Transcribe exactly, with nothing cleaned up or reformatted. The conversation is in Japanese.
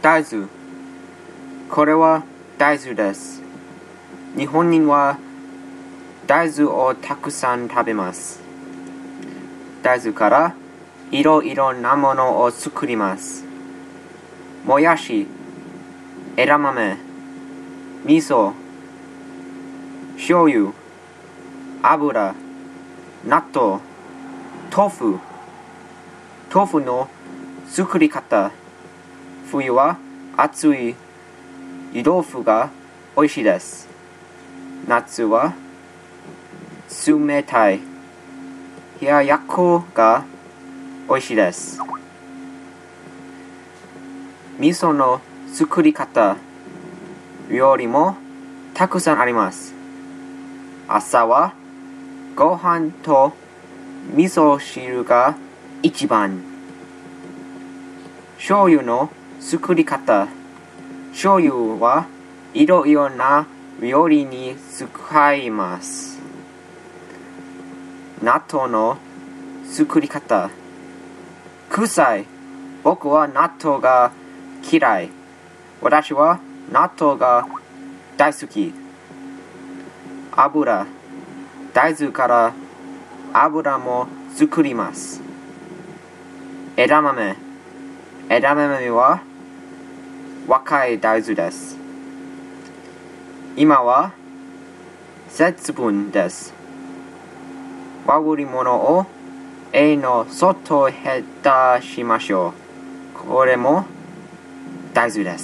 大豆。これは大豆です。日本人は大豆をたくさん食べます。大豆からいろいろなものを作ります。もやし、枝豆、味噌、醤油、油、納豆、豆腐。豆腐の作り方。冬は熱い湯豆腐が美味しいです。夏は冷たい冷ややっこが美味しいです。味噌の作り方。料理もたくさんあります。朝はご飯と味噌汁が一番。醤油の作り方。醤油はいろいろな料理に使います。納豆の作り方。臭い。僕は納豆が嫌い。私は納豆が大好き。油。大豆から油も作ります。枝豆。枝豆は若い大豆です。今は節分です。和栗物を家の外へ出しましょう。これも大豆です。